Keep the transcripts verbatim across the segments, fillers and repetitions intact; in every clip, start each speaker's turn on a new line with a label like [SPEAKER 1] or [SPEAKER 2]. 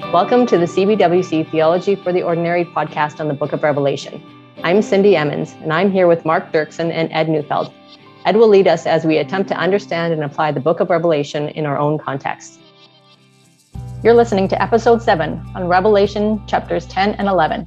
[SPEAKER 1] Welcome to the C B W C Theology for the Ordinary podcast on the Book of Revelation. I'm Cindy Emmons, and I'm here with Mark Dirksen and Ed Neufeld. Ed will lead us as we attempt to understand and apply the Book of Revelation in our own context. You're listening to episode seven on Revelation chapters ten and eleven.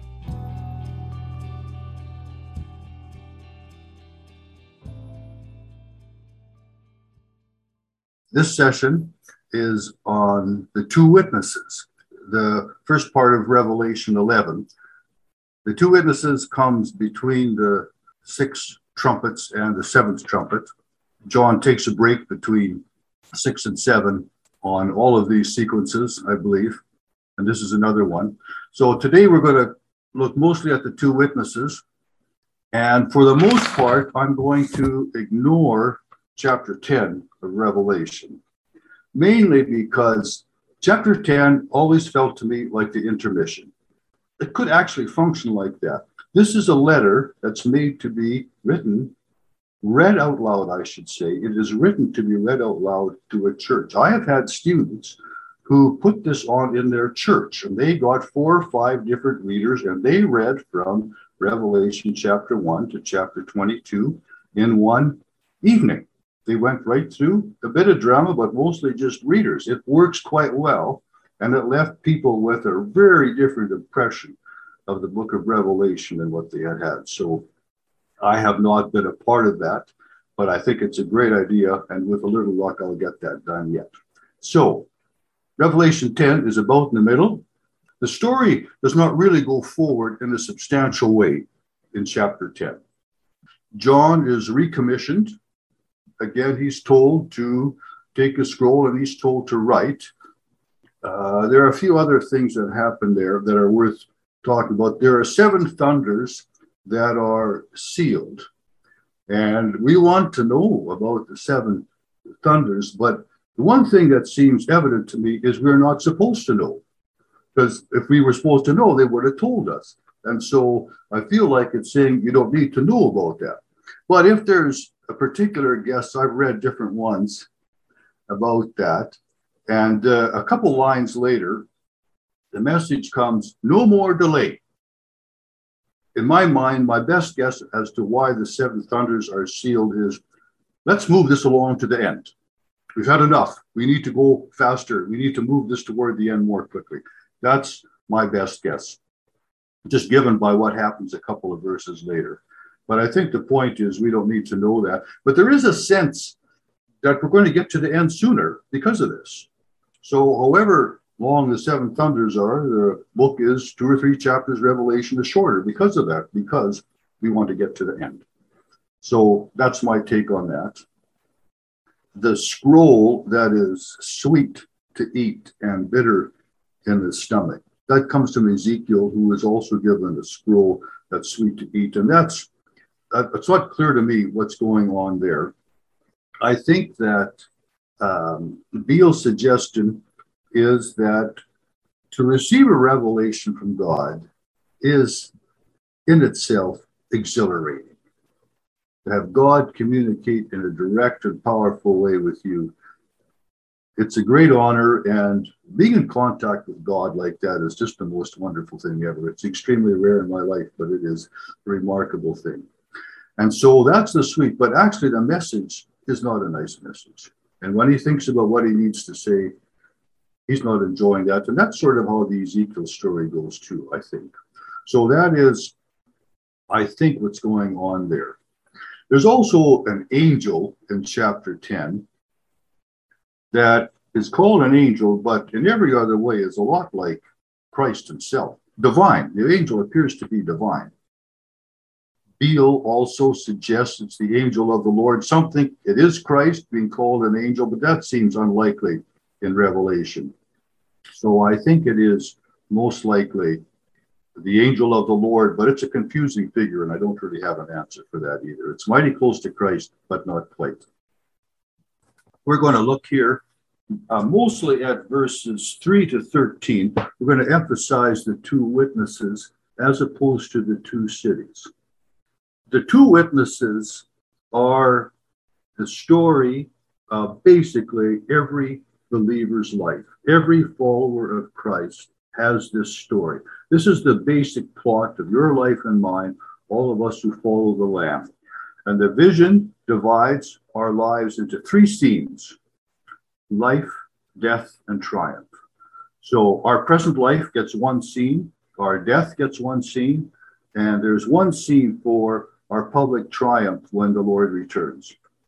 [SPEAKER 2] This session is on the two witnesses, the first part of Revelation eleven. The two witnesses comes between the six trumpets and the seventh trumpet. John takes a break between six and seven on all of these sequences, I believe, and this is another one. So today we're going to look mostly at the two witnesses, and for the most part, I'm going to ignore chapter ten of Revelation. Mainly because chapter ten always felt to me like the intermission. It could actually function like that. This is a letter that's made to be written, read out loud, I should say. It is written to be read out loud to a church. I have had students who put this on in their church, and they got four or five different readers, and they read from Revelation chapter one to chapter twenty-two in one evening. They went right through a bit of drama, but mostly just readers. It works quite well, and it left people with a very different impression of the book of Revelation than what they had had. So I have not been a part of that, but I think it's a great idea, and with a little luck, I'll get that done yet. So Revelation ten is about in the middle. The story does not really go forward in a substantial way in chapter ten. John is recommissioned. Again, he's told to take a scroll and he's told to write. Uh, there are a few other things that happen there that are worth talking about. There are seven thunders that are sealed. And we want to know about the seven thunders, but the one thing that seems evident to me is we're not supposed to know. Because if we were supposed to know, they would have told us. And so I feel like it's saying you don't need to know about that. But if there's a particular guest, I've read different ones about that. And uh, a couple lines later, the message comes, no more delay. In my mind, my best guess as to why the seven thunders are sealed is, let's move this along to the end. We've had enough. We need to go faster. We need to move this toward the end more quickly. That's my best guess, just given by what happens a couple of verses later. But I think the point is we don't need to know that. But there is a sense that we're going to get to the end sooner because of this. So however long the seven thunders are, the book is two or three chapters. Revelation is shorter because of that, because we want to get to the end. So that's my take on that. The scroll that is sweet to eat and bitter in the stomach, that comes from Ezekiel, who is also given a scroll that's sweet to eat. And that's It's not clear to me what's going on there. I think that um, Beale's suggestion is that to receive a revelation from God is in itself exhilarating. To have God communicate in a direct and powerful way with you, it's a great honor, and being in contact with God like that is just the most wonderful thing ever. It's extremely rare in my life, but it is a remarkable thing. And so that's the sweet, but actually the message is not a nice message. And when he thinks about what he needs to say, he's not enjoying that. And that's sort of how the Ezekiel story goes too, I think. So that is, I think, what's going on there. There's also an angel in chapter ten that is called an angel, but in every other way is a lot like Christ himself. Divine. The angel appears to be divine. Beale also suggests it's the angel of the Lord. Something, it is Christ being called an angel, but that seems unlikely in Revelation. So I think it is most likely the angel of the Lord, but it's a confusing figure, and I don't really have an answer for that either. It's mighty close to Christ, but not quite. We're going to look here uh, mostly at verses three to thirteen. We're going to emphasize the two witnesses as opposed to the two cities. The two witnesses are the story of basically every believer's life. Every follower of Christ has this story. This is the basic plot of your life and mine, all of us who follow the Lamb. And the vision divides our lives into three scenes: life, death, and triumph. So our present life gets one scene, our death gets one scene, and there's one scene for our public triumph when the Lord returns.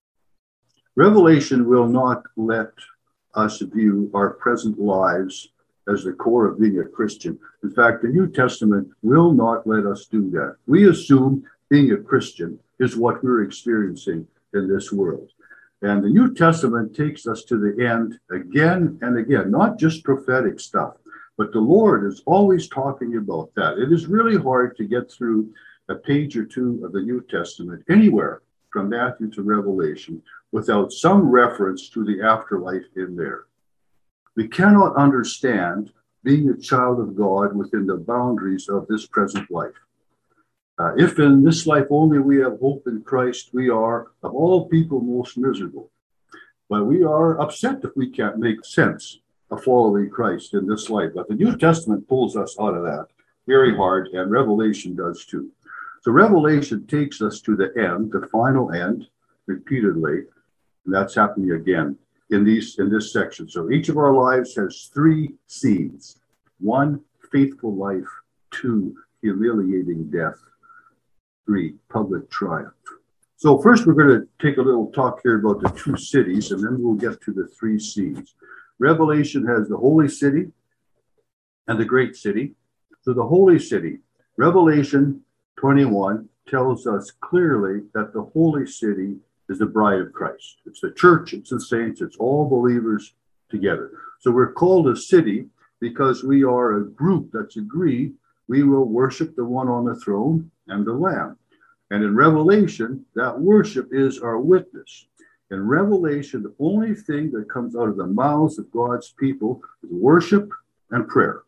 [SPEAKER 2] Revelation will not let us view our present lives as the core of being a Christian. In fact, the New Testament will not let us do that. We assume being a Christian is what we're experiencing in this world. And the New Testament takes us to the end again and again, not just prophetic stuff, but the Lord is always talking about that. It is really hard to get through a page or two of the New Testament anywhere from Matthew to Revelation without some reference to the afterlife in there. We cannot understand being a child of God within the boundaries of this present life. Uh, if in this life only we have hope in Christ, we are, of all people, most miserable. But we are upset if we can't make sense of following Christ in this life. But the New Testament pulls us out of that very hard, and Revelation does too. So Revelation takes us to the end, the final end, repeatedly, and that's happening again in these in this section. So each of our lives has three scenes: one, faithful life; two, humiliating death; three, public triumph. So first we're going to take a little talk here about the two cities, and then we'll get to the three scenes. Revelation has the holy city and the great city. So the holy city, Revelation twenty-one tells us clearly that the holy city is the bride of Christ. It's the church, it's the saints, it's all believers together. So we're called a city because we are a group that's agreed we will worship the one on the throne and the Lamb. And in Revelation, that worship is our witness. In Revelation, the only thing that comes out of the mouths of God's people is worship and prayer.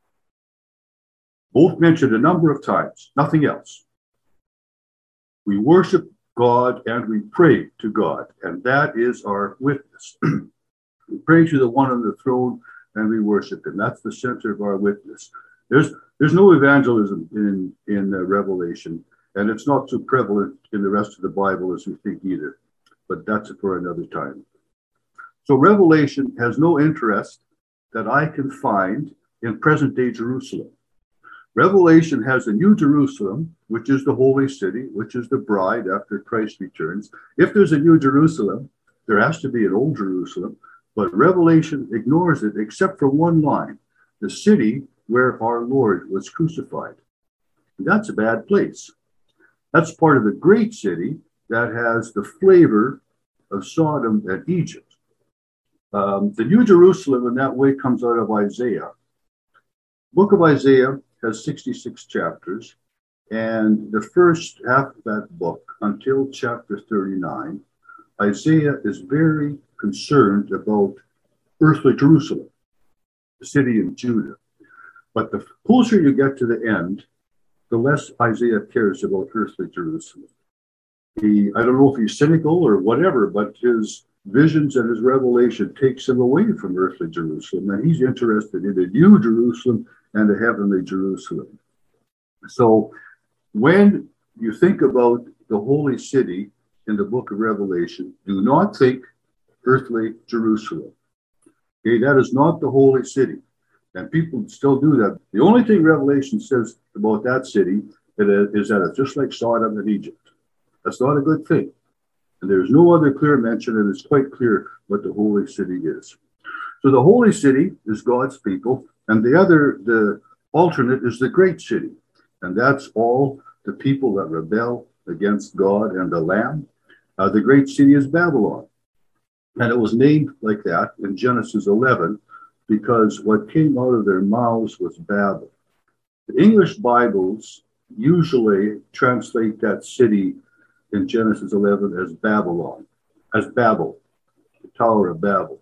[SPEAKER 2] Both mentioned a number of times, nothing else. We worship God and we pray to God, and that is our witness. We pray to the one on the throne and we worship him. That's the center of our witness. There's there's no evangelism in, in uh, Revelation, and it's not so prevalent in the rest of the Bible as we think either, but that's for another time. So Revelation has no interest that I can find in present-day Jerusalem. Revelation has a new Jerusalem, which is the holy city, which is the bride after Christ returns. If there's a new Jerusalem, there has to be an old Jerusalem, but Revelation ignores it except for one line: the city where our Lord was crucified. And that's a bad place. That's part of the great city that has the flavor of Sodom and Egypt. Um, the New Jerusalem in that way comes out of Isaiah. Book of Isaiah has sixty-six chapters, and the first half of that book until chapter thirty-nine, Isaiah is very concerned about earthly Jerusalem, the city of Judah. But the closer you get to the end, the less Isaiah cares about earthly Jerusalem. He, I don't know if he's cynical or whatever, but his visions and his revelation takes him away from earthly Jerusalem, and he's interested in the new Jerusalem and the heavenly Jerusalem. So when you think about the holy city in the book of Revelation, do not think earthly Jerusalem. Okay, that is not the holy city. And people still do that. The only thing Revelation says about that city is that it's just like Sodom and Egypt. That's not a good thing. And there's no other clear mention, and it's quite clear what the holy city is. So the holy city is God's people, and the other, the alternate, is the great city. And that's all the people that rebel against God and the Lamb. Uh, the great city is Babylon. And it was named like that in Genesis eleven because what came out of their mouths was Babel. The English Bibles usually translate that city in Genesis eleven as Babylon, as Babel, the Tower of Babel.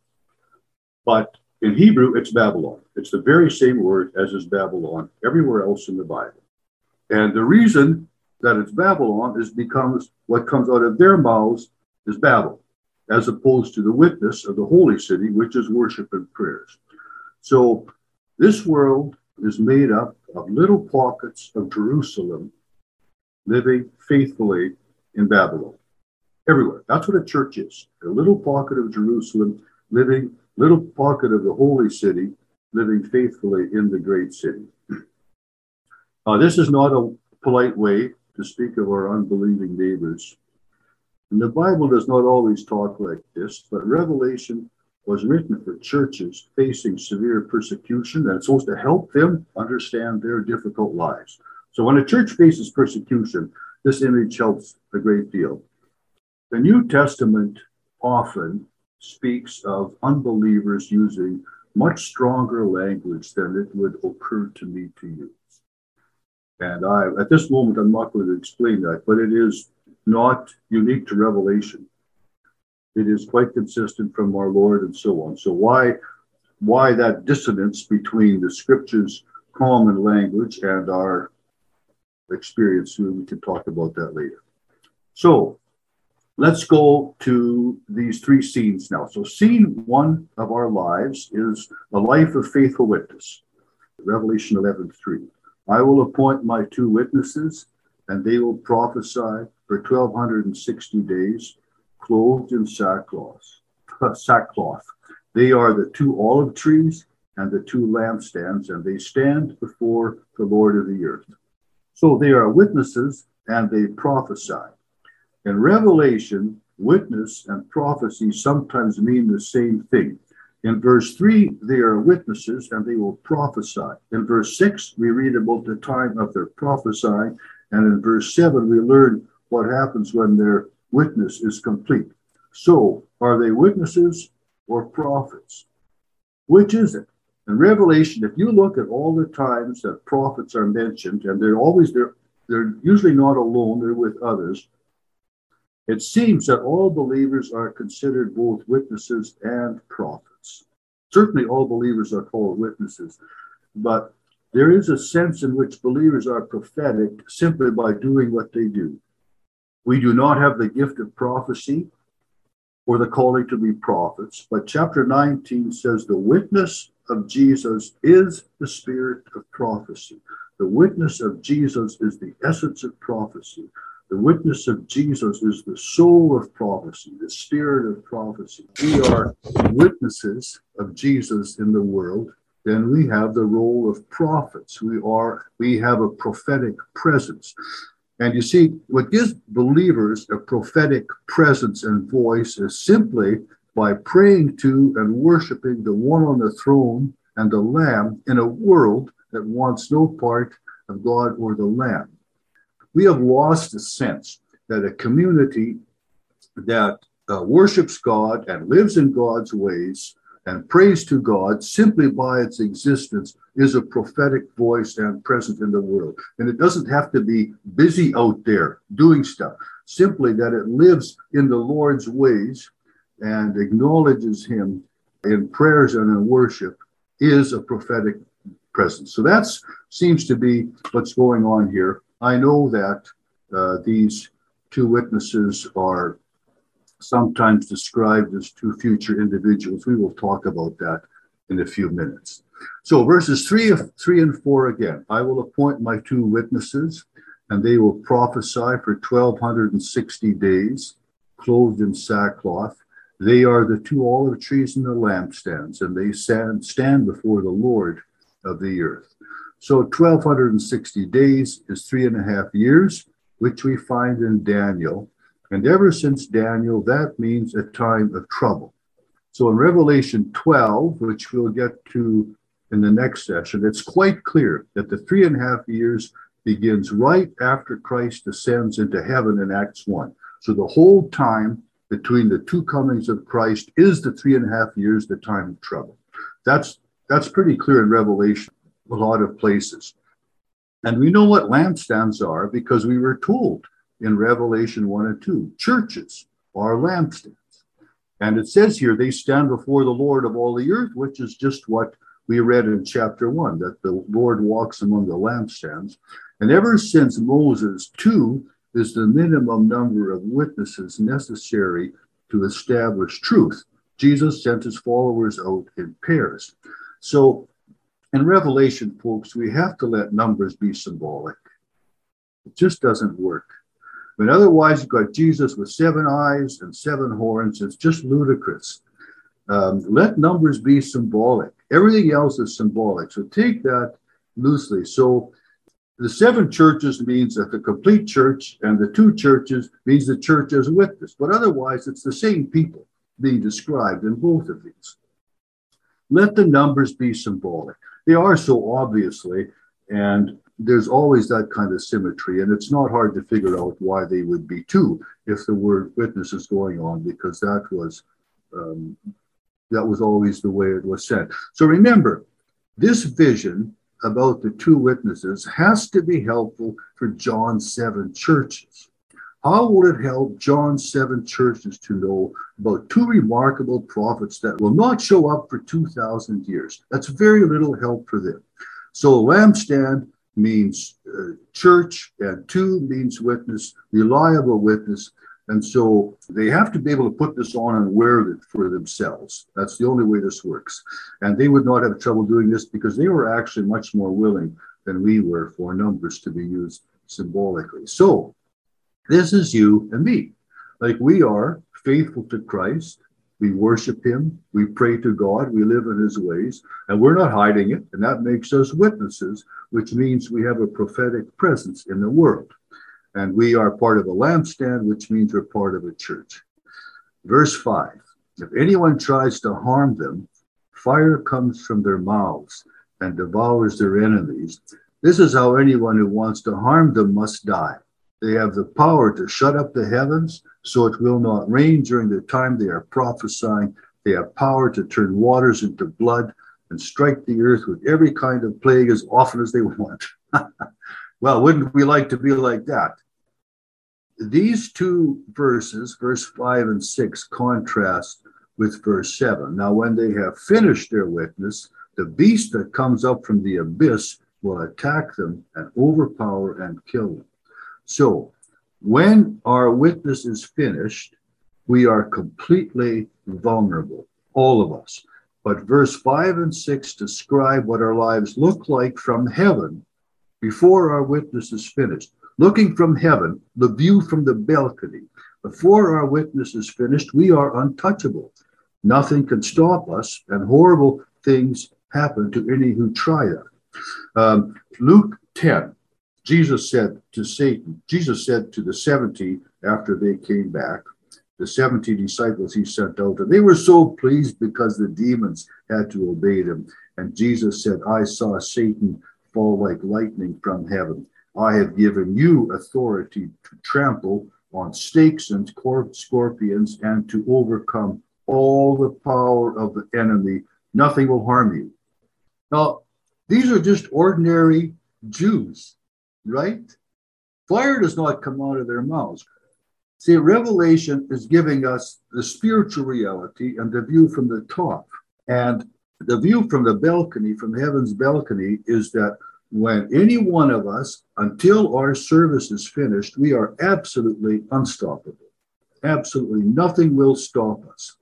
[SPEAKER 2] But in Hebrew, it's Babylon. It's the very same word as is Babylon everywhere else in the Bible. And the reason that it's Babylon is because what comes out of their mouths is Babel. as opposed to the witness of the holy city, which is worship and prayers. So this world is made up of little pockets of Jerusalem living faithfully in Babylon. Everywhere. That's what a church is. A little pocket of Jerusalem living, little pocket of the holy city living faithfully in the great city. Uh, this is not a polite way to speak of our unbelieving neighbors. And the Bible does not always talk like this, but Revelation was written for churches facing severe persecution, and it's supposed to help them understand their difficult lives. So when a church faces persecution, this image helps a great deal. The New Testament often speaks of unbelievers using much stronger language than it would occur to me to use. And I, at this moment, I'm not going to explain that, but it is not unique to Revelation. It is quite consistent from our Lord and so on. So why, why that dissonance between the scripture's common language and our experience? We can talk about that later. So let's go to these three scenes now. So scene one of our lives is a life of faithful witness. Revelation eleven three. I will appoint my two witnesses, and they will prophesy for twelve sixty days, clothed in sackcloth. sackcloth. They are the two olive trees and the two lampstands, and they stand before the Lord of the earth. So they are witnesses, and they prophesy. In Revelation, witness and prophecy sometimes mean the same thing. In verse three, they are witnesses and they will prophesy. In verse six, we read about the time of their prophesying. And in verse seven, we learn what happens when their witness is complete. So, are they witnesses or prophets? Which is it? In Revelation, if you look at all the times that prophets are mentioned, and they're always there, they're usually not alone, they're with others. It seems that all believers are considered both witnesses and prophets. Certainly all believers are called witnesses, but there is a sense in which believers are prophetic simply by doing what they do. We do not have the gift of prophecy or the calling to be prophets, but chapter nineteen says the witness of Jesus is the spirit of prophecy. The witness of Jesus is the essence of prophecy. The witness of Jesus is the soul of prophecy, the spirit of prophecy. We are witnesses of Jesus in the world. Then we have the role of prophets. We are, we have a prophetic presence. And you see, what gives believers a prophetic presence and voice is simply by praying to and worshiping the one on the throne and the Lamb in a world that wants no part of God or the Lamb. We have lost the sense that a community that uh, worships God and lives in God's ways and prays to God simply by its existence is a prophetic voice and present in the world. And it doesn't have to be busy out there doing stuff, simply that it lives in the Lord's ways and acknowledges him in prayers and in worship is a prophetic presence. So that seems to be what's going on here. I know that uh, these two witnesses are sometimes described as two future individuals. We will talk about that in a few minutes. So verses three, three and four again. I will appoint my two witnesses, and they will prophesy for twelve sixty days, clothed in sackcloth. They are the two olive trees and the lampstands, and they stand, stand before the Lord of the earth. So twelve sixty days is three and a half years, which we find in Daniel. And ever since Daniel, that means a time of trouble. So in Revelation twelve, which we'll get to in the next session, it's quite clear that the three and a half years begins right after Christ ascends into heaven in Acts one. So the whole time between the two comings of Christ is the three and a half years, the time of trouble. That's, that's pretty clear in Revelation, a lot of places. And we know what lampstands are because we were told in Revelation one and two, churches are lampstands. And it says here, they stand before the Lord of all the earth, which is just what we read in chapter one, that the Lord walks among the lampstands. And ever since Moses, two is the minimum number of witnesses necessary to establish truth. Jesus sent his followers out in pairs. So in Revelation, folks, we have to let numbers be symbolic. It just doesn't work. But otherwise, you've got Jesus with seven eyes and seven horns. It's just ludicrous. Um, let numbers be symbolic. Everything else is symbolic. So take that loosely. So the seven churches means that the complete church, and the two churches means the church as a witness. But otherwise, it's the same people being described in both of these. Let the numbers be symbolic. They are so obviously, and there's always that kind of symmetry, and it's not hard to figure out why they would be two if there were witnesses going on, because that was um, that was always the way it was said. So remember, this vision about the two witnesses has to be helpful for John's seven churches. How will it help John's seven churches to know about two remarkable prophets that will not show up for two thousand years? That's very little help for them. So lampstand means uh, church, and two means witness, reliable witness. And so they have to be able to put this on and wear it for themselves. That's the only way this works. And they would not have trouble doing this because they were actually much more willing than we were for numbers to be used symbolically. So this is you and me. Like, we are faithful to Christ. We worship him. We pray to God. We live in his ways. And we're not hiding it. And that makes us witnesses, which means we have a prophetic presence in the world. And we are part of a lampstand, which means we're part of a church. Verse five, if anyone tries to harm them, fire comes from their mouths and devours their enemies. This is how anyone who wants to harm them must die. They have the power to shut up the heavens so it will not rain during the time they are prophesying. They have power to turn waters into blood and strike the earth with every kind of plague as often as they want. Well, wouldn't we like to be like that? These two verses, verse five and six, contrast with verse seven. Now, when they have finished their witness, the beast that comes up from the abyss will attack them and overpower and kill them. So, when our witness is finished, we are completely vulnerable, all of us. But verse five and six describe what our lives look like from heaven before our witness is finished. Looking from heaven, the view from the balcony. Before our witness is finished, we are untouchable. Nothing can stop us, and horrible things happen to any who try that. Um, Luke ten, Jesus said to Satan, Jesus said to the seventy after they came back, the seventy disciples he sent out, and they were so pleased because the demons had to obey them. And Jesus said, I saw Satan fall like lightning from heaven. I have given you authority to trample on snakes and scorpions and to overcome all the power of the enemy. Nothing will harm you. Now, these are just ordinary Jews, right? Fire does not come out of their mouths. See, Revelation is giving us the spiritual reality and the view from the top. And the view from the balcony, from heaven's balcony, is that when any one of us, until our service is finished, we are absolutely unstoppable. Absolutely nothing will stop us.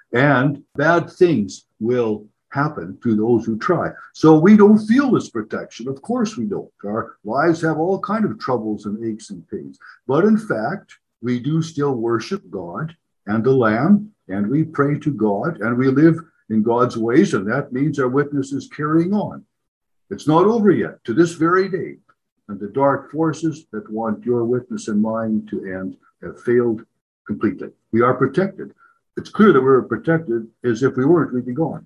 [SPEAKER 2] And bad things will happen to those who try. So we don't feel this protection. Of course we don't. Our lives have all kinds of troubles and aches and pains. But in fact, we do still worship God and the Lamb, and we pray to God, and we live in God's ways, and that means our witness is carrying on. It's not over yet, to this very day. And the dark forces that want your witness and mine to end have failed completely. We are protected. It's clear that we're protected, as if we weren't, we'd be gone.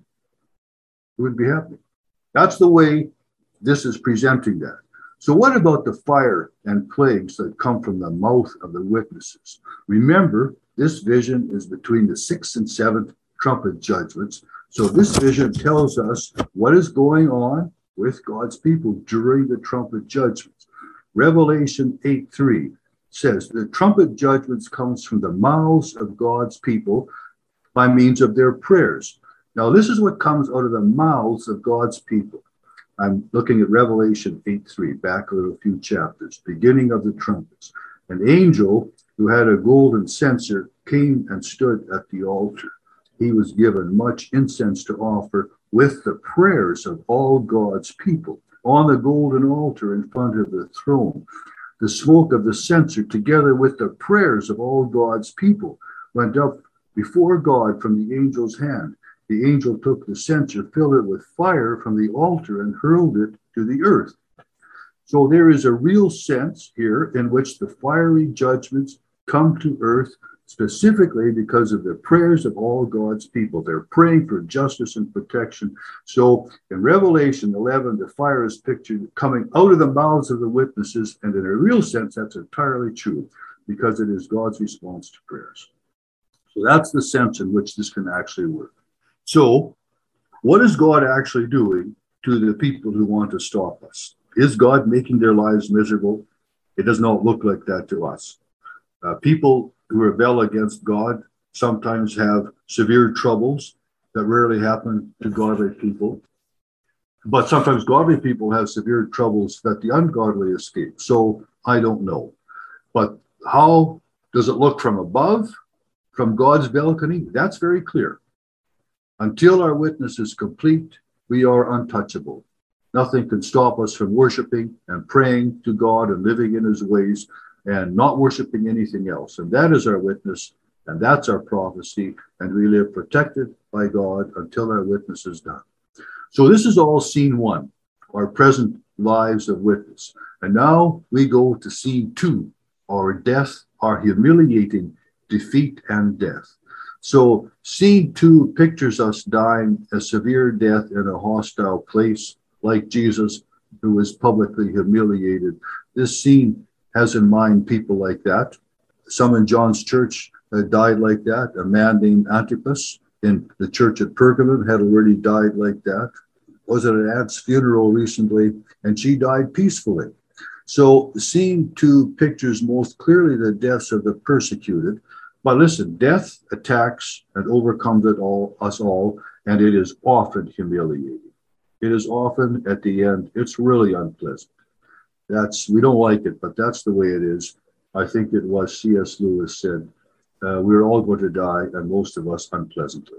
[SPEAKER 2] We wouldn't be happening. That's the way this is presenting that. So what about the fire and plagues that come from the mouth of the witnesses? Remember, this vision is between the sixth and seventh trumpet judgments. So this vision tells us what is going on with God's people during the trumpet judgments. Revelation eight three says the trumpet judgments comes from the mouths of God's people by means of their prayers. Now, this is what comes out of the mouths of God's people. I'm looking at Revelation eight three, back a little few chapters, beginning of the trumpets. An angel who had a golden censer came and stood at the altar. He was given much incense to offer with the prayers of all God's people on the golden altar in front of the throne. The smoke of the censer, together with the prayers of all God's people, went up before God from the angel's hand. The angel took the censer, filled it with fire from the altar, and hurled it to the earth. So there is a real sense here in which the fiery judgments come to earth specifically because of the prayers of all God's people. They're praying for justice and protection. So in Revelation eleven, the fire is pictured coming out of the mouths of the witnesses, and in a real sense, that's entirely true because it is God's response to prayers. So that's the sense in which this can actually work. So what is God actually doing to the people who want to stop us? Is God making their lives miserable? It does not look like that to us. Uh, people who rebel against God sometimes have severe troubles that rarely happen to godly people. But sometimes godly people have severe troubles that the ungodly escape. So I don't know. But how does it look from above, from God's balcony? That's very clear. Until our witness is complete, we are untouchable. Nothing can stop us from worshiping and praying to God and living in his ways and not worshiping anything else. And that is our witness, and that's our prophecy, and we live protected by God until our witness is done. So this is all scene one, our present lives of witness. And now we go to scene two, our death, our humiliating defeat and death. So scene two pictures us dying a severe death in a hostile place, like Jesus, who was publicly humiliated. This scene has in mind people like that. Some in John's church uh, died like that. A man named Antipas in the church at Pergamum had already died like that. Was at an aunt's funeral recently, and she died peacefully. So scene two pictures most clearly the deaths of the persecuted. But listen, death attacks and overcomes it all, us all, and it is often humiliating. It is often, at the end, it's really unpleasant. That's, we don't like it, but that's the way it is. I think it was C S Lewis said, uh, we're all going to die, and most of us unpleasantly.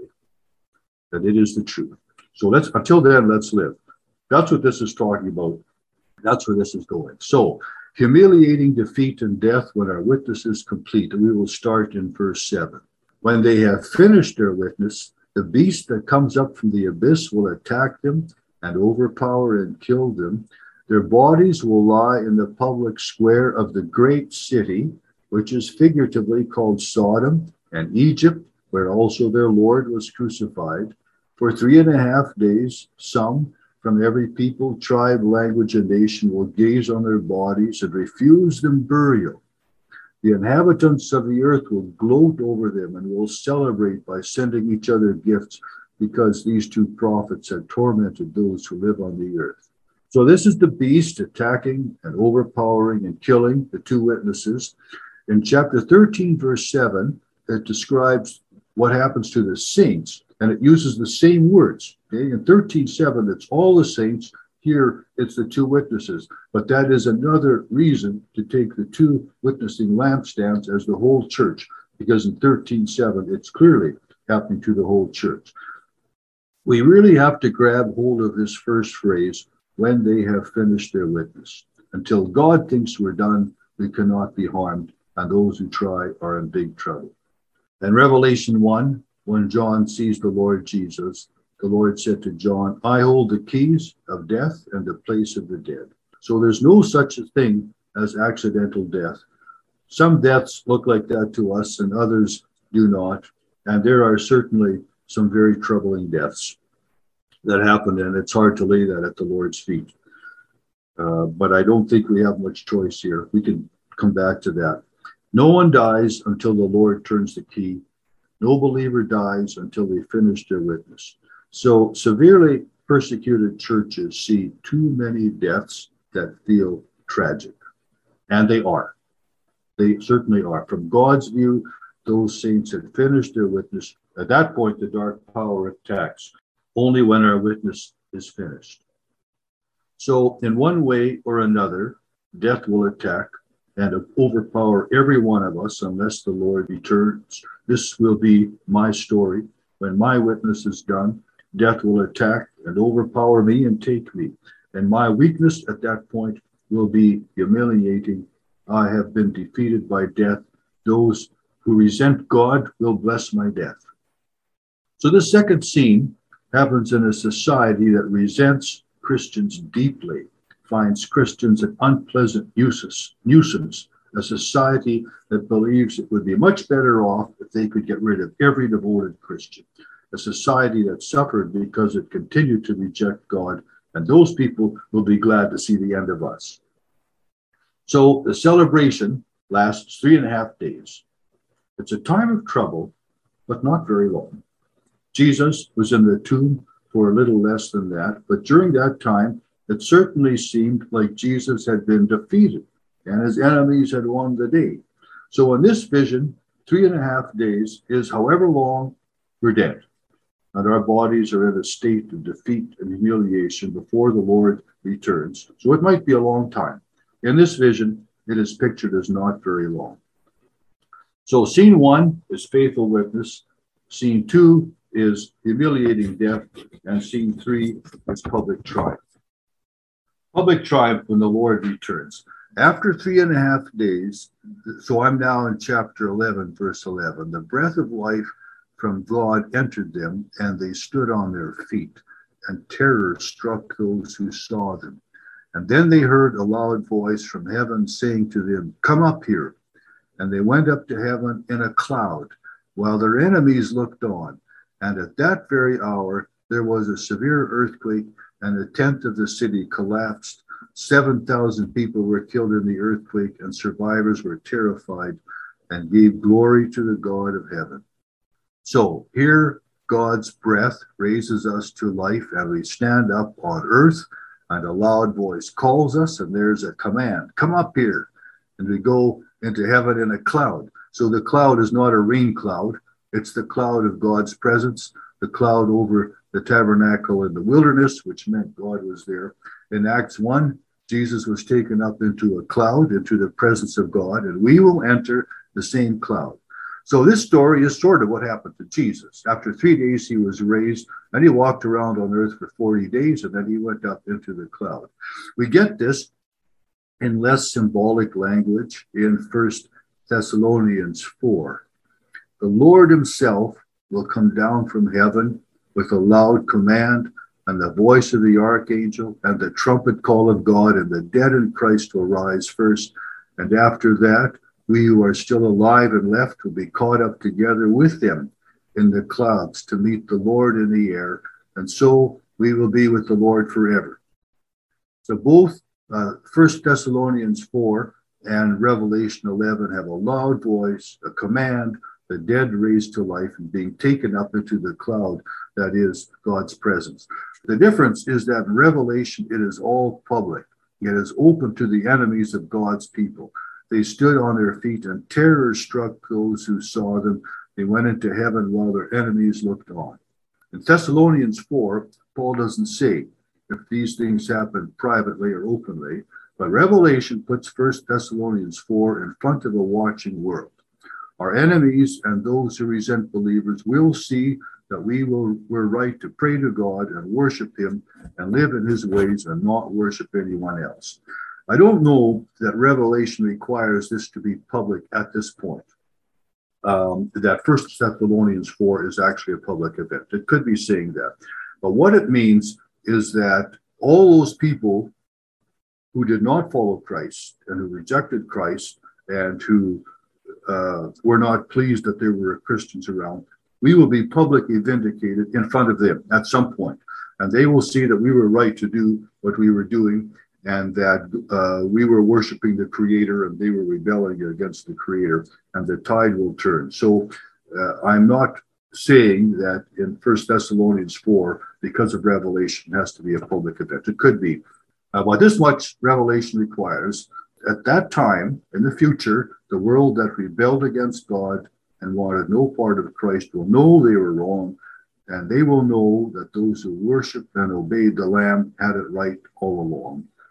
[SPEAKER 2] And it is the truth. So let's, until then, let's live. That's what this is talking about. That's where this is going. So, humiliating defeat and death when our witness is complete. And we will start in verse seven. When they have finished their witness, the beast that comes up from the abyss will attack them and overpower and kill them. Their bodies will lie in the public square of the great city, which is figuratively called Sodom and Egypt, where also their Lord was crucified. For three and a half days, some from every people, tribe, language, and nation will gaze on their bodies and refuse them burial. The inhabitants of the earth will gloat over them and will celebrate by sending each other gifts, because these two prophets had tormented those who live on the earth. So this is the beast attacking and overpowering and killing the two witnesses. In chapter thirteen, verse seven, it describes what happens to the saints, and it uses the same words. Okay? In thirteen seven, it's all the saints. Here, it's the two witnesses. But that is another reason to take the two witnessing lampstands as the whole church, because in thirteen seven, it's clearly happening to the whole church. We really have to grab hold of this first phrase, when they have finished their witness. Until God thinks we're done, we cannot be harmed, and those who try are in big trouble. In Revelation one, when John sees the Lord Jesus, the Lord said to John, I hold the keys of death and the place of the dead. So there's no such a thing as accidental death. Some deaths look like that to us and others do not. And there are certainly some very troubling deaths that happen, and it's hard to lay that at the Lord's feet. Uh, but I don't think we have much choice here. We can come back to that. No one dies until the Lord turns the key. No believer dies until they finish their witness. So severely persecuted churches see too many deaths that feel tragic. And they are. They certainly are. From God's view, those saints had finished their witness. At that point, the dark power attacks, only when our witness is finished. So in one way or another, death will attack and overpower every one of us unless the Lord returns. This will be my story. When my witness is done, death will attack and overpower me and take me. And my weakness at that point will be humiliating. I have been defeated by death. Those who resent God will bless my death. So the second scene happens in a society that resents Christians deeply, finds Christians an unpleasant nuisance, nuisance, a society that believes it would be much better off if they could get rid of every devoted Christian, a society that suffered because it continued to reject God, and those people will be glad to see the end of us. So the celebration lasts three and a half days. It's a time of trouble, but not very long. Jesus was in the tomb for a little less than that, but during that time, it certainly seemed like Jesus had been defeated and his enemies had won the day. So in this vision, three and a half days is however long we're dead, and our bodies are in a state of defeat and humiliation before the Lord returns. So it might be a long time. In this vision, it is pictured as not very long. So scene one is faithful witness. Scene two is humiliating death. And scene three is public triumph. Public triumph when the Lord returns. After three and a half days, so I'm now in chapter eleven, verse eleven, the breath of life from God entered them, and they stood on their feet, and terror struck those who saw them. And then they heard a loud voice from heaven saying to them, "Come up here." And they went up to heaven in a cloud, while their enemies looked on. And at that very hour, there was a severe earthquake, and a tenth of the city collapsed. seven thousand people were killed in the earthquake, and survivors were terrified and gave glory to the God of heaven. So here, God's breath raises us to life, and we stand up on earth, and a loud voice calls us, and there's a command, "Come up here." And we go into heaven in a cloud. So the cloud is not a rain cloud. It's the cloud of God's presence, the cloud over the tabernacle in the wilderness, which meant God was there. In Acts one, Jesus was taken up into a cloud, into the presence of God, and we will enter the same cloud. So this story is sort of what happened to Jesus. After three days, he was raised, and he walked around on earth for forty days, and then he went up into the cloud. We get this in less symbolic language in First Thessalonians four. The Lord himself will come down from heaven with a loud command, and the voice of the archangel, and the trumpet call of God, and the dead in Christ will rise first. And after that, we who are still alive and left will be caught up together with them in the clouds to meet the Lord in the air, and so we will be with the Lord forever. So both uh, First Thessalonians four and Revelation eleven have a loud voice, a command, the dead raised to life and being taken up into the cloud that is God's presence. The difference is that in Revelation, it is all public. It is open to the enemies of God's people. They stood on their feet, and terror struck those who saw them. They went into heaven while their enemies looked on. In Thessalonians four, Paul doesn't say if these things happen privately or openly, but Revelation puts First Thessalonians four in front of a watching world. Our enemies and those who resent believers will see that we will, were right to pray to God and worship him and live in his ways and not worship anyone else. I don't know that Revelation requires this to be public at this point. Um, that First Thessalonians four is actually a public event. It could be saying that. But what it means is that all those people who did not follow Christ and who rejected Christ and who uh, were not pleased that there were Christians around, we will be publicly vindicated in front of them at some point. And they will see that we were right to do what we were doing, and that uh, we were worshiping the Creator and they were rebelling against the Creator, and the tide will turn. So uh, I'm not saying that in First Thessalonians four, because of Revelation, has to be a public event. It could be. Uh, but this much Revelation requires, at that time, in the future, the world that rebelled against God and wanted no part of Christ will know they were wrong, and they will know that those who worshiped and obeyed the Lamb had it right all along.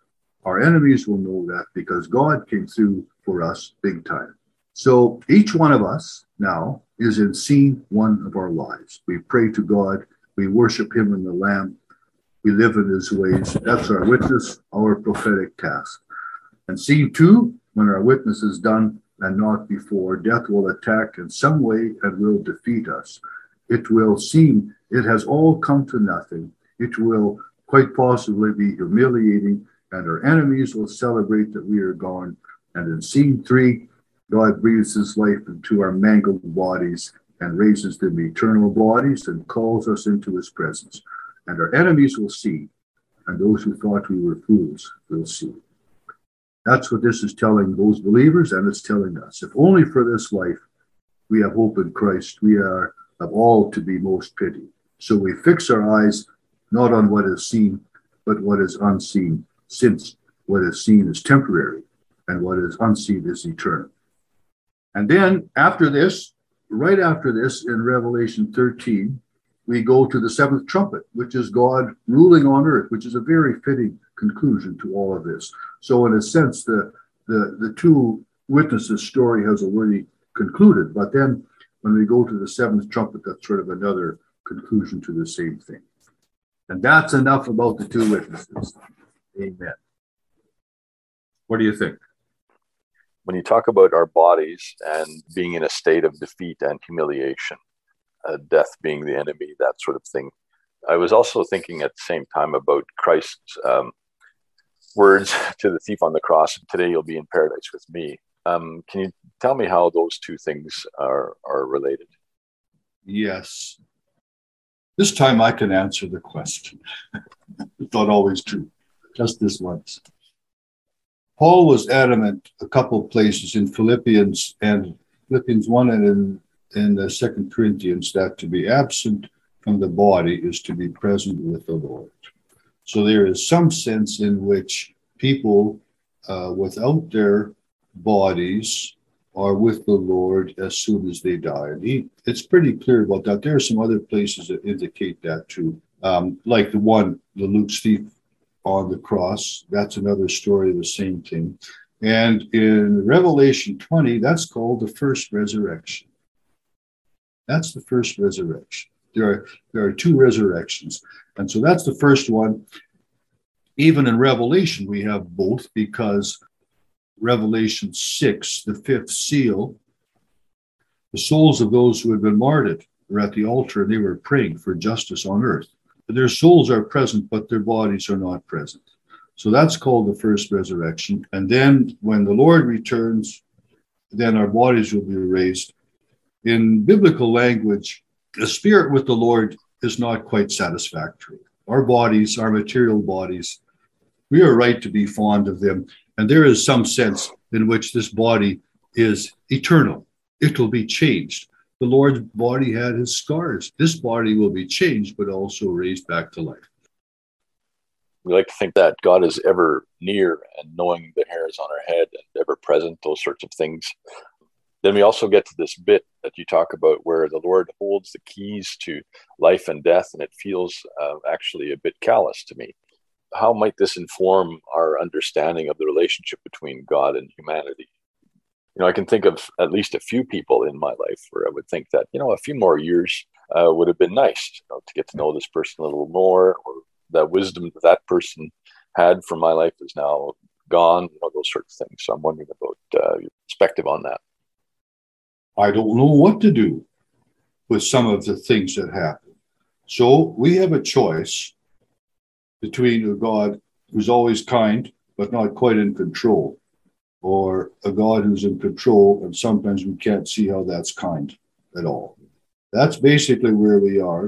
[SPEAKER 2] Our enemies will know that because God came through for us big time. So each one of us now is in scene one of our lives. We pray to God. We worship him in the Lamb. We live in his ways. That's our witness, our prophetic task. And scene two, when our witness is done and not before, death will attack in some way and will defeat us. It will seem it has all come to nothing. It will quite possibly be humiliating, and our enemies will celebrate that we are gone. And in scene three, God breathes his life into our mangled bodies and raises them eternal bodies and calls us into his presence. And our enemies will see, and those who thought we were fools will see. That's what this is telling those believers, and it's telling us. If only for this life we have hope in Christ, we are of all to be most pitied. So we fix our eyes not on what is seen, but what is unseen, since what is seen is temporary, and what is unseen is eternal. And then after this, right after this, in Revelation thirteen, we go to the seventh trumpet, which is God ruling on earth, which is a very fitting conclusion to all of this. So in a sense, the, the, the two witnesses story has already concluded. But then when we go to the seventh trumpet, that's sort of another conclusion to the same thing. And that's enough about the two witnesses. Amen. What do you think?
[SPEAKER 3] When you talk about our bodies and being in a state of defeat and humiliation, uh, death being the enemy, that sort of thing, I was also thinking at the same time about Christ's um, words to the thief on the cross, today you'll be in paradise with me. Um, can you tell me how those two things are, are related?
[SPEAKER 2] Yes. This time I can answer the question. It's not always true, just this once. Paul was adamant a couple of places in Philippians and Philippians one and in, in the Second Corinthians that to be absent from the body is to be present with the Lord. So there is some sense in which people uh, without their bodies are with the Lord as soon as they die. And he, it's pretty clear about that. There are some other places that indicate that too, um, like the one, the Luke's thief on the cross. That's another story of the same thing. And in Revelation twenty, that's called the first resurrection. That's the first resurrection. There are, there are two resurrections. And so that's the first one. Even in Revelation, we have both, because Revelation six, the fifth seal, the souls of those who had been martyred were at the altar and they were praying for justice on earth. Their souls are present, but their bodies are not present. So that's called the first resurrection. And then when the Lord returns, then our bodies will be raised. In biblical language, the spirit with the Lord is not quite satisfactory. Our bodies, our material bodies, we are right to be fond of them. And there is some sense in which this body is eternal. It will be changed. The Lord's body had his scars. This body will be changed, but also raised back to life.
[SPEAKER 3] We like to think that God is ever near and knowing the hairs on our head and ever present, those sorts of things. Then we also get to this bit that you talk about where the Lord holds the keys to life and death, and it feels uh, actually a bit callous to me. How might this inform our understanding of the relationship between God and humanity? You know, I can think of at least a few people in my life where I would think that, you know, a few more years uh, would have been nice, you know, to get to know this person a little more, or that wisdom that that person had from my life is now gone, you know, those sorts of things. So I'm wondering about uh, your perspective on that.
[SPEAKER 2] I don't know what to do with some of the things that happen. So we have a choice between a God who's always kind, but not quite in control, or a God who's in control, and sometimes we can't see how that's kind at all. That's basically where we are.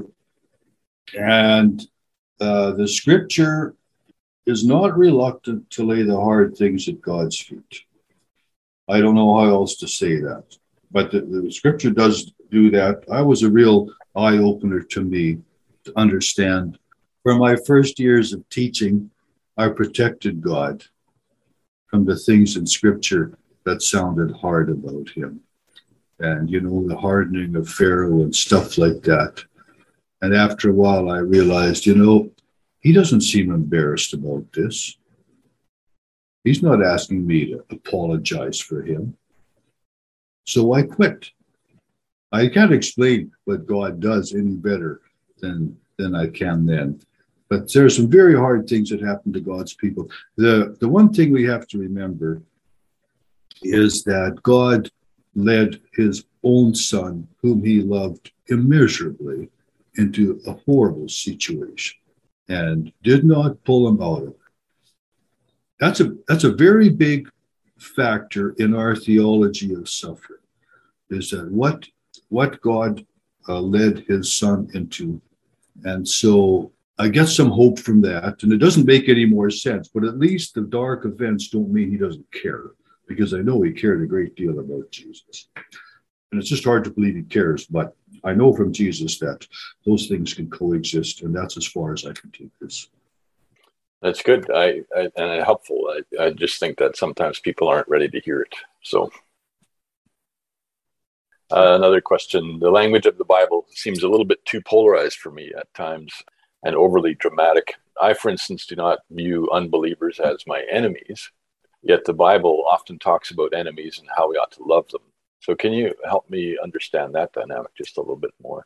[SPEAKER 2] And uh, the scripture is not reluctant to lay the hard things at God's feet. I don't know how else to say that, but the, the scripture does do that. I was a real eye-opener to me to understand. For my first years of teaching, I protected God from the things in scripture that sounded hard about him. And, you know, the hardening of Pharaoh and stuff like that. And after a while, I realized, you know, he doesn't seem embarrassed about this. He's not asking me to apologize for him. So I quit. I can't explain what God does any better than, than I can then. But there are some very hard things that happen to God's people. The, the one thing we have to remember is that God led his own son, whom he loved immeasurably, into a horrible situation and did not pull him out of it. That's a, that's a very big factor in our theology of suffering, is that what, what God uh, led his son into. And so I get some hope from that, and it doesn't make any more sense, but at least the dark events don't mean he doesn't care, because I know he cared a great deal about Jesus. And it's just hard to believe he cares, but I know from Jesus that those things can coexist, and that's as far as I can take this.
[SPEAKER 3] That's good. I, I and helpful. I, I just think that sometimes people aren't ready to hear it. So uh, another question: the language of the Bible seems a little bit too polarized for me at times and overly dramatic. I, for instance, do not view unbelievers as my enemies, yet the Bible often talks about enemies and how we ought to love them. So can you help me understand that dynamic just a little bit more?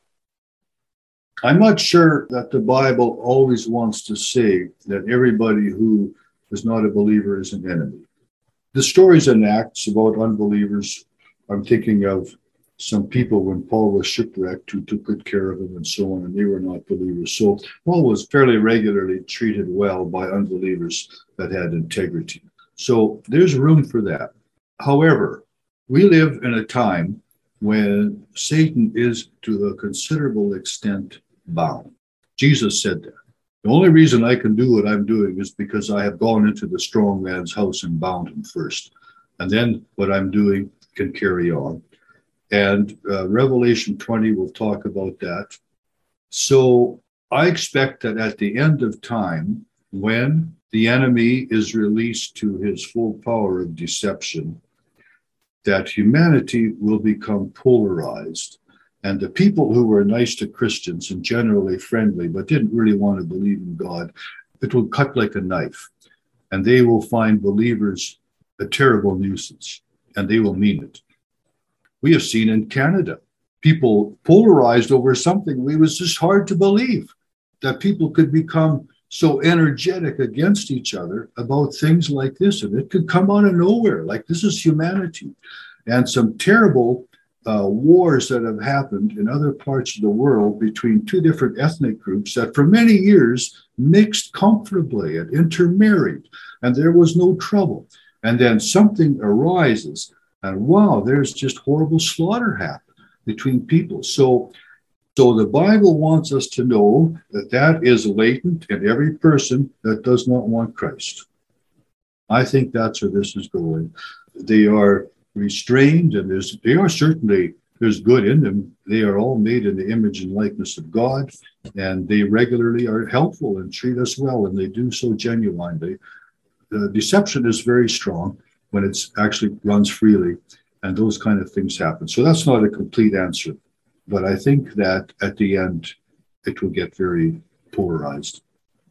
[SPEAKER 2] I'm not sure that the Bible always wants to say that everybody who is not a believer is an enemy. The stories in Acts about unbelievers, I'm thinking of some people when Paul was shipwrecked who took good care of him and so on, and they were not believers. So Paul was fairly regularly treated well by unbelievers that had integrity. So there's room for that. However, we live in a time when Satan is to a considerable extent bound. Jesus said that. The only reason I can do what I'm doing is because I have gone into the strong man's house and bound him first. And then what I'm doing can carry on. And uh, Revelation twenty will talk about that. So I expect that at the end of time, when the enemy is released to his full power of deception, that humanity will become polarized. And the people who were nice to Christians and generally friendly, but didn't really want to believe in God, it will cut like a knife. And they will find believers a terrible nuisance, and they will mean it. We have seen in Canada, people polarized over something. It was just hard to believe that people could become so energetic against each other about things like this. And it could come out of nowhere, like this is humanity. And some terrible uh, wars that have happened in other parts of the world between two different ethnic groups that for many years mixed comfortably and intermarried, and there was no trouble. And then something arises, and wow, there's just horrible slaughter happen between people. So, so the Bible wants us to know that that is latent in every person that does not want Christ. I think that's where this is going. They are restrained, and there's, they are certainly, there's good in them. They are all made in the image and likeness of God, and they regularly are helpful and treat us well, and they do so genuinely. The deception is very strong when it actually runs freely, and those kind of things happen. So that's not a complete answer, but I think that at the end, it will get very polarized.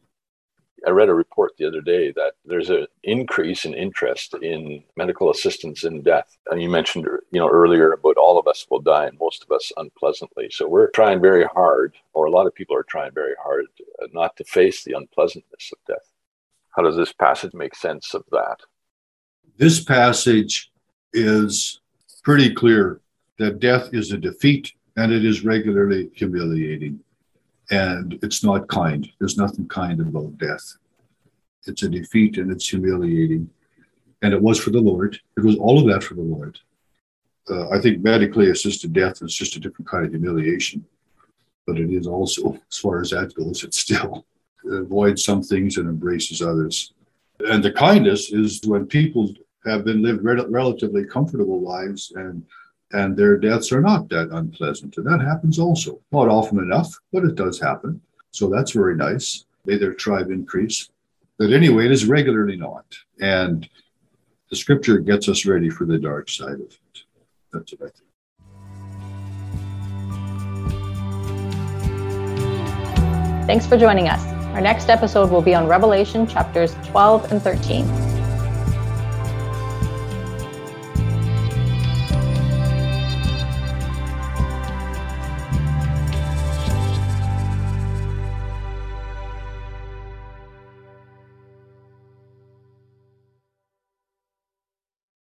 [SPEAKER 3] I read a report the other day that there's an increase in interest in medical assistance in death. And you mentioned, you know, earlier about all of us will die and most of us unpleasantly. So we're trying very hard, or a lot of people are trying very hard not to face the unpleasantness of death. How does this passage make sense of that?
[SPEAKER 2] This passage is pretty clear that death is a defeat and it is regularly humiliating. And it's not kind. There's nothing kind about death. It's a defeat and it's humiliating. And it was for the Lord. It was all of that for the Lord. Uh, I think medically assisted death is just a different kind of humiliation. But it is also, as far as that goes, it still avoids some things and embraces others. And the kindness is when people have been lived re- relatively comfortable lives and and their deaths are not that unpleasant. And that happens also. Not often enough, but it does happen. So that's very nice. May their tribe increase. But anyway, it is regularly not. And the scripture gets us ready for the dark side of it. That's what I think.
[SPEAKER 1] Thanks for joining us. Our next episode will be on Revelation chapters twelve and thirteen.